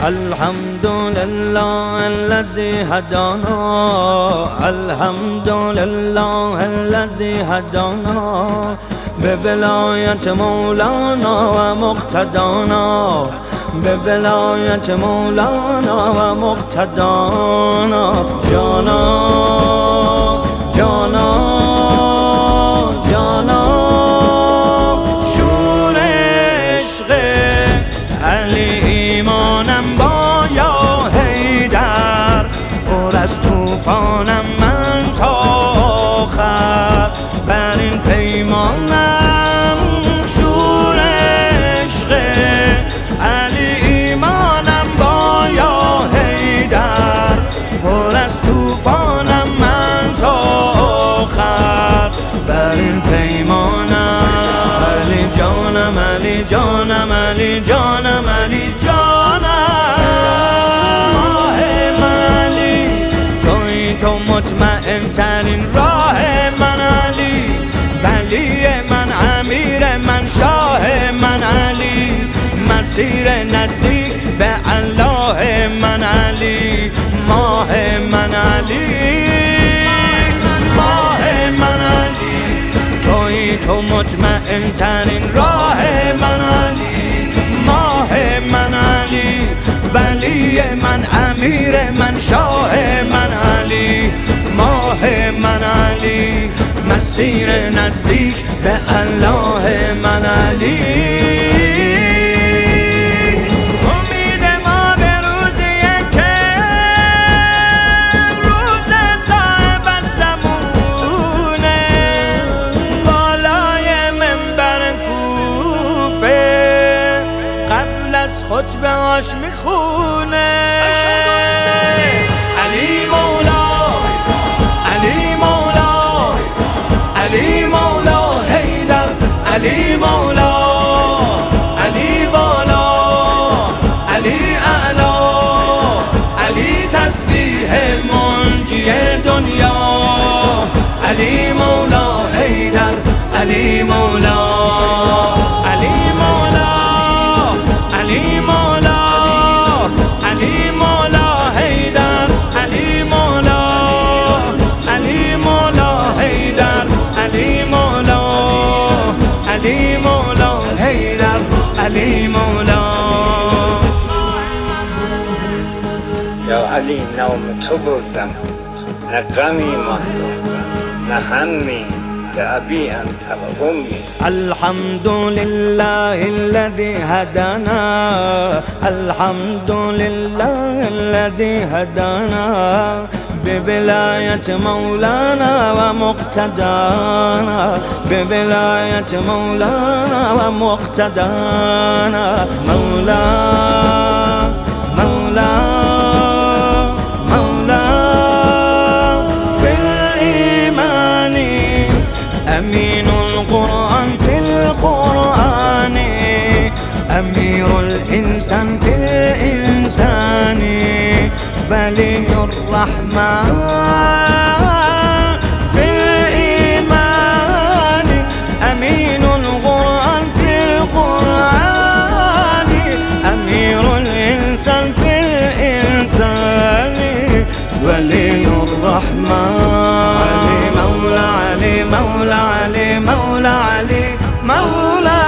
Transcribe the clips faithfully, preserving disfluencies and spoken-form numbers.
الحمد لله الذي هدانا، الحمد لله الذي هدانا بولاية مولانا ومقتدانا، بولاية مولانا ومقتدانا. جانا جانا جانا شور عشق علی ایمانم با یا حیدر، پر از توفانم من تا آخر، بر این پیمانم شور عشق علی ایمانم با یا حیدر، پر از توفانم من تا آخر، بر این پیمانم. علی جانم علی جانم علی جانم علی جانم، ماه من علی توی تو مطمئن ترین راه من علی، ولی من امیر من شاه من علی، مسیر نزدیک به الله من علی، ماه من علی ماه من علی توی تو مطمئن ترین راه من علی، ماه من علی، ولی من امیر من شاه من علی، ماه من علی، مسیر نزدیک به الله من علی. خطبه هاش میخونه علی مولا علی مولا علی مولا حیدر، علی مولا علی بالا علی اعلا، علی تسبیح منجی دنیا، علی مولا حیدر، علی مولا علی مولا علی مولا علی مولا حیدر، علی مولا علی مولا حیدر، علی مولا علی مولا حیدر، علی مولا. یا علی نام تو بردم، نه غمی ماند نه همی، لأبي أنت وأمي. الحمد لله الذي هدانا، الحمد لله الذي هدانا بولاية مولانا ومقتدانا، بولاية مولانا ومقتدانا. مولا مولا أمين القرآن في القرآن، أمير الإنسان في الإنسان، ولي الرحمن في الإيمان، أمين القرآن في القرآن، أمير الإنسان في الإنسان، ولي الرحمن. علي مولا علي مولا علي مولا علي مولا.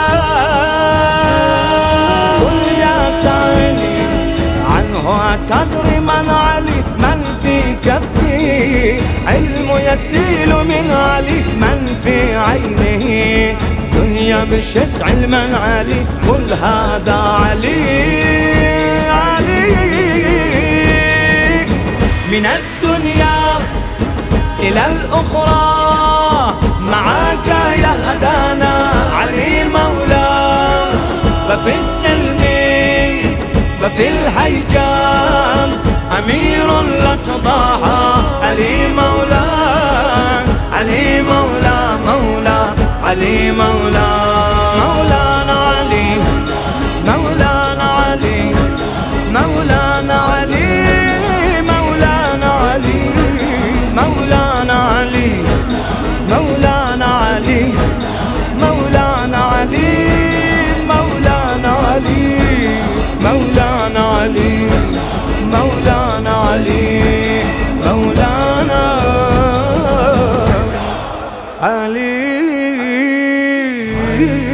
قل يا سائلي عنه أتدري من علي، من في كفه علم يسيل من علي، من في عينه دنيا بشسع من علي، قل هذا علي علي. من الدنيا إلى الأخرى معك يهدانا علي مولا، وفي السلم وفي الهيجام أمير لا تضاهى، علي مولا علي مولا مولا علي مولا. مولانا علي مولانا علي مولانا علي مولانا علي مولانا علي مولانا علي مولانا علي مولانا علي مولانا علي. علي